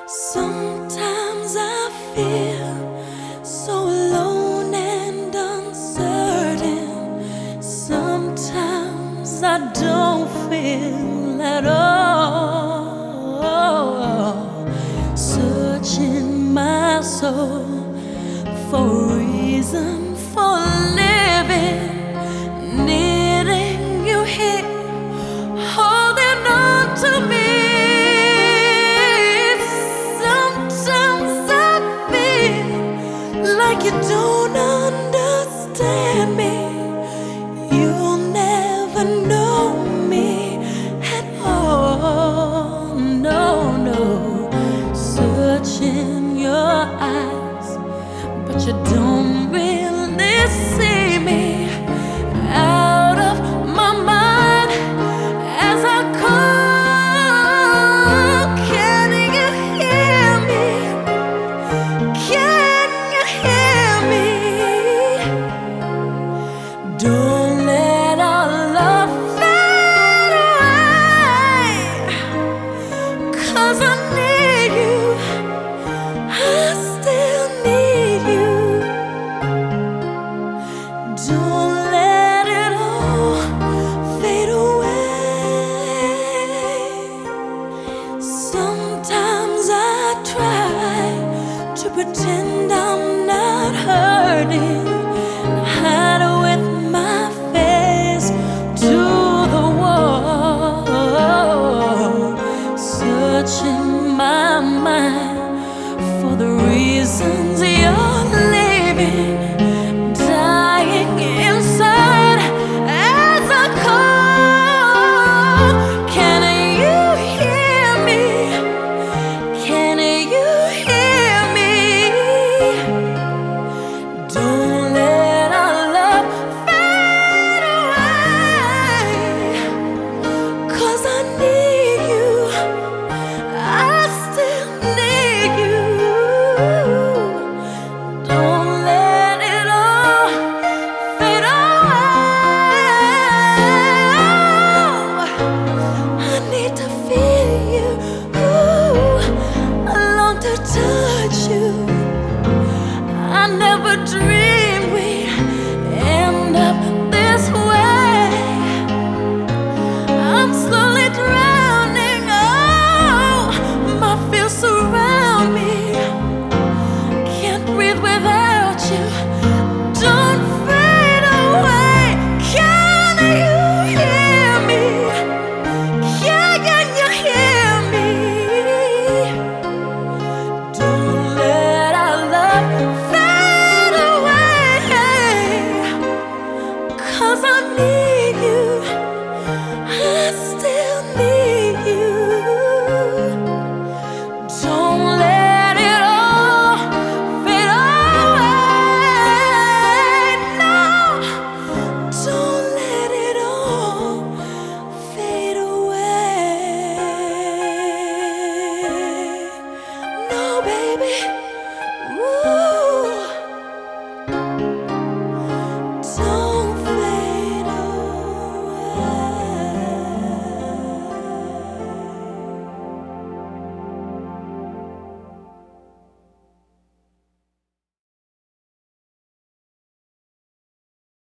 Sometimes I feel so alone and uncertain. Sometimes I don't feel at all. Searching my soul for a reason for living, needing you here, holding on to me. Like you don't understand me, you'll never know me at all. No, no, searching your eyes, but you don't really see me. Out of my mind as I call, can you hear me? Don't let our love fade away, 'cause I need you, I still need you. Don't let it all fade away. Sometimes I try to pretend I'm not hurting, hide with my face to the wall, searching my mind for the reasons you're leaving, dying inside as I call. Can you hear me? Can you hear me? Don't let our love fade away, 'cause I need you, I still need you. Don't let it all fade away. I need to feel you, I long to touch you. I never dreamed we'd end up this way. I'm slowly drowning, oh, my fears surround me. Can't breathe without you, don't fade away. Can you hear me? Can you hear me? Don't let our love fade away, 'cause I need you, I still need you. Don't let it all fade away, no, don't let it all fade away. No, baby.